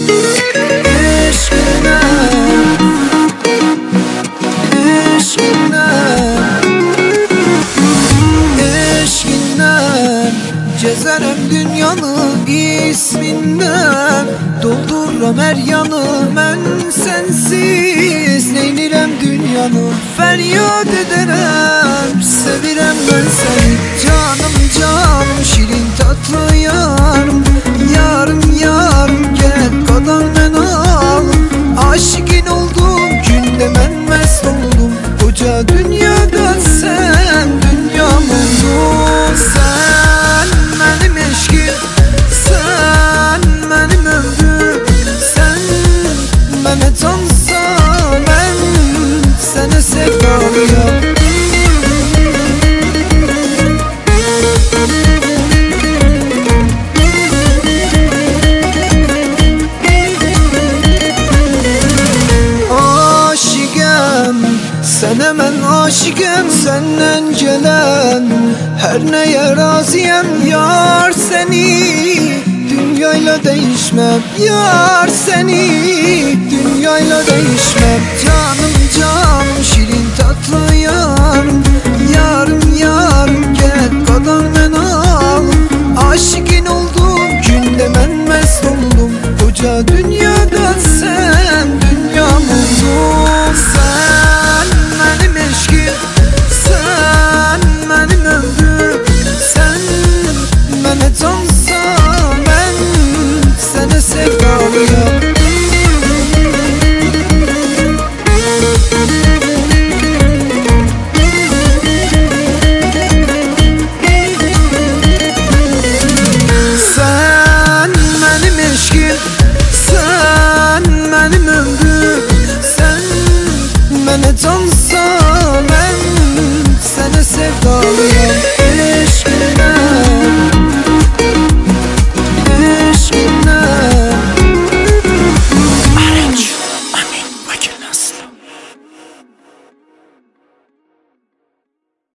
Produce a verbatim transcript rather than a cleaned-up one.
Eşkine, eşkine, eşkine gezerem dünyanı isminden, dolduram her yanı mən sensiz. Neynirəm dünyanı feryat ederem, sevirem ben seni. Canım canım şirin tatlı yarım, yarım yarım gel qadan mən al. Aşıkın oldum günde mən mest oldum, koca dünyada sen dünyam oldun. Sen benim eşkim, sen benim ömrüm, sen bana cansan ben sana sevdalıyam. Sənə mən aşıqım, səndən gələn hər nəyə razıyam. Yar səni dünyayla değişmem, yar səni dünyayla değişmem. Canım canım şirin tatlı yarım, yarım yarım gel qadan mən al. Aşık